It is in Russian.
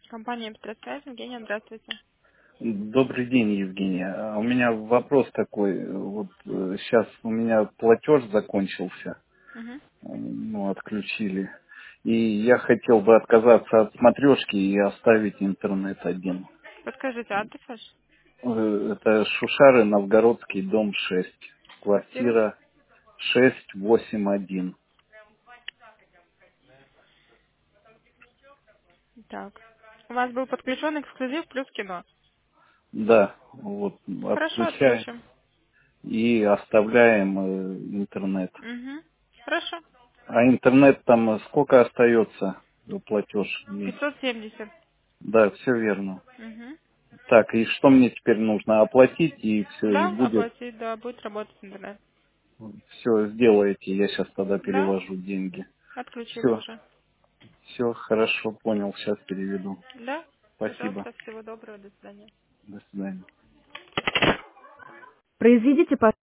Компания «Петросвязь». Евгения, здравствуйте. Добрый день, Евгения. У меня вопрос такой. Вот сейчас у меня платеж закончился, Угу. ну, отключили. И я хотел бы отказаться от смотрешки и оставить интернет один. Подскажите, адрес ваш? Это Шушары, Новгородский, дом 6, Квартира? квартира 681. Так. У вас был подключен эксклюзив плюс кино. Да, вот Хорошо, отключаем отключим. и оставляем интернет. Угу. Хорошо. А интернет там сколько остается платеж? 570. Да, все верно. Угу. Так, и что мне теперь нужно? Оплатить и все, и Да, будет, оплатить, да, будет работать интернет. все сделаете, я сейчас тогда Да, перевожу деньги. отключили Все, уже. все, хорошо, понял, сейчас переведу. Да, Спасибо. пожалуйста, всего доброго, до свидания. До свидания. Произведите